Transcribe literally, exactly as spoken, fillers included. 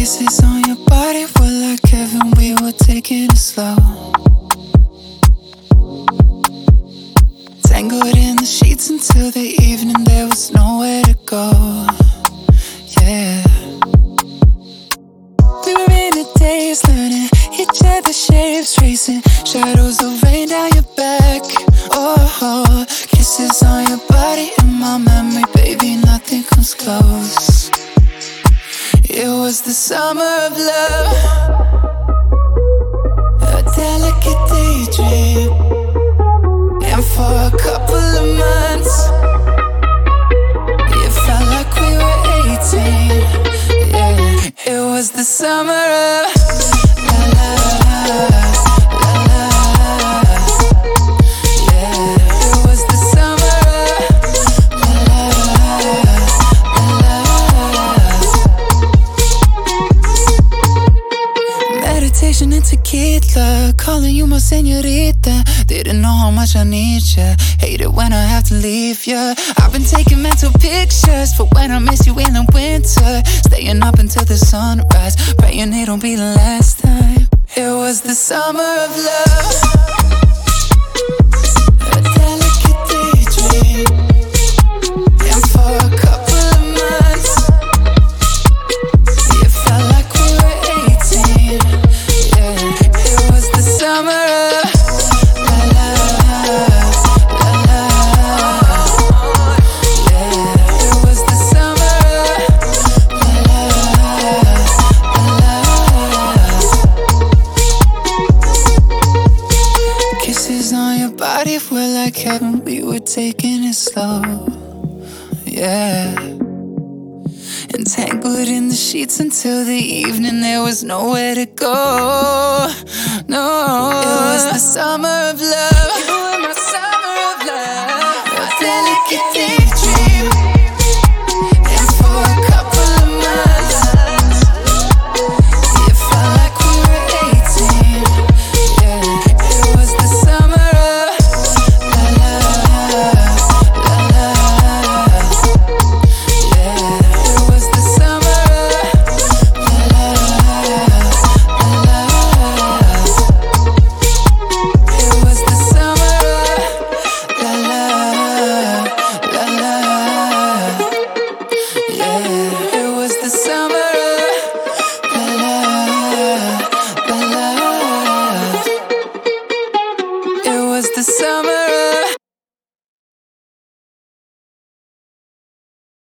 Kisses on your body were like heaven, we were taking it slow. Tangled in the sheets until the evening, there was nowhere to go. Yeah. We were in a daze, learning each other's shapes, tracing shadows of rain down your back. Oh, kisses on your body in my memory, baby, nothing comes close. It was the summer of love, a delicate daydream. And for a couple of months, it felt like we were eighteen. Yeah, it was the summer of la la la la. Yeah, it was the summer of la la la. Meditation and tequila, calling you my señorita. Didn't know how much I need ya. Hate it when I have to leave ya. I've been taking mental pictures for when I miss you in the winter. Staying up until the sunrise, praying it'll be the last time. It was the summer of love, a delicate daydream. And for a couple of months, it felt like we were eighteen. Yeah, it was the summer of on your body were like heaven, we were taking it slow. Yeah. Entangled in the sheets until the evening, there was nowhere to go. No, it was the summer of love. You were my summer of love, a delicate daydream. And for a couple of months, it felt like we were eighteen. Yeah, it was the summer. The summer